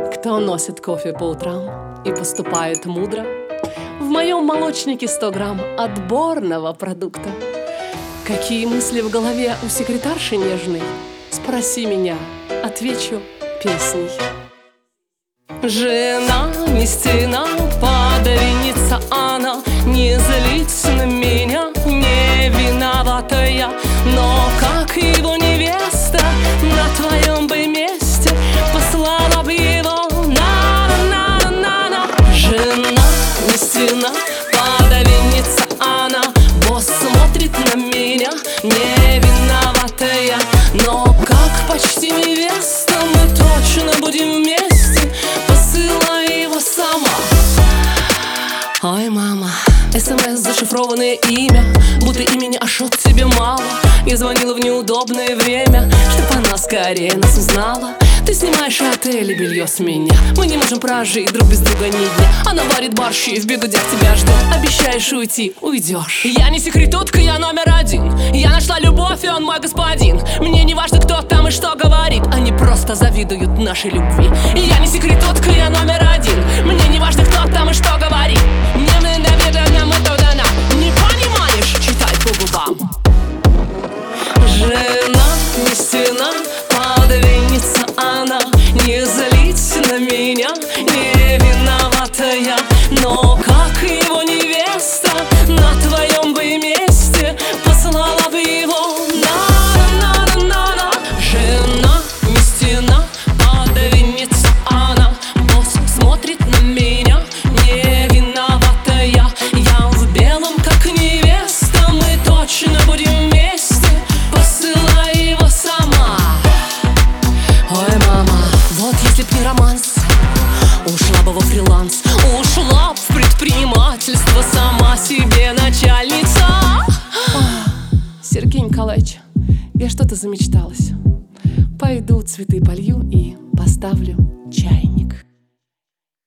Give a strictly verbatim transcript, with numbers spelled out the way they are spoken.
Кто носит кофе по утрам и поступает мудро? В моем молочнике сто грамм отборного продукта. Какие мысли в голове у секретарши нежной? Спроси меня, отвечу песней. Жена не стена, подавенница она. Не злись на меня, не виновата я. Но как его невеста на твоем бы месте послала бы его на-на-на-на-на. Жена не стена, подавенница она. Босс смотрит на меня, не виновата я. Но как почти невеста мы точно будем вместе. Посылай его сама. Ой, мама, СМС зашифрованное имя, будто имени Ашот тебе мало. Я звонила в неудобное время, чтоб она скорее нас узнала. Ты снимаешь отель и белье с меня. Мы не можем прожить друг без друга ни дня. Она варит борщи, в бегудях тебя ждет. Обещаешь уйти, уйдешь. Я не секретутка, я номер один. Я нашла любовь, и он мой господин. Мне не важно, кто там и что говорит. Они просто завидуют нашей любви. Я не секретутка, я номер один. Мне не важно, кто там и что говорит. Мне недоверие, мы то дана. Не понимаешь? Читай по губам. Жена не стена, подавенница она. Не злись на меня, не виновата я. Но как его невеста на твоем бы месте послала бы его на-на-на-на-на. Жена не стена, подавенница она. Босс смотрит на меня, не виновата я. Я в белом, как невеста, мы точно будем вместе. Посылай его сама. Ой, мама, вот если б не романс, ушла бы во фриланс, ушла в предпринимательство, сама себе начальница. Сергей Николаевич, я что-то замечталась. Пойду цветы полью и поставлю чайник.